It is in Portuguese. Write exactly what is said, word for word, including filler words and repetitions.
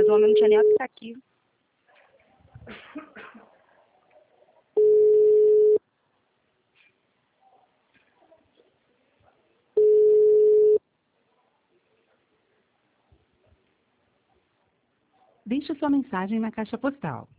o homem não tinha nem o que tá aqui. Deixe sua mensagem na caixa postal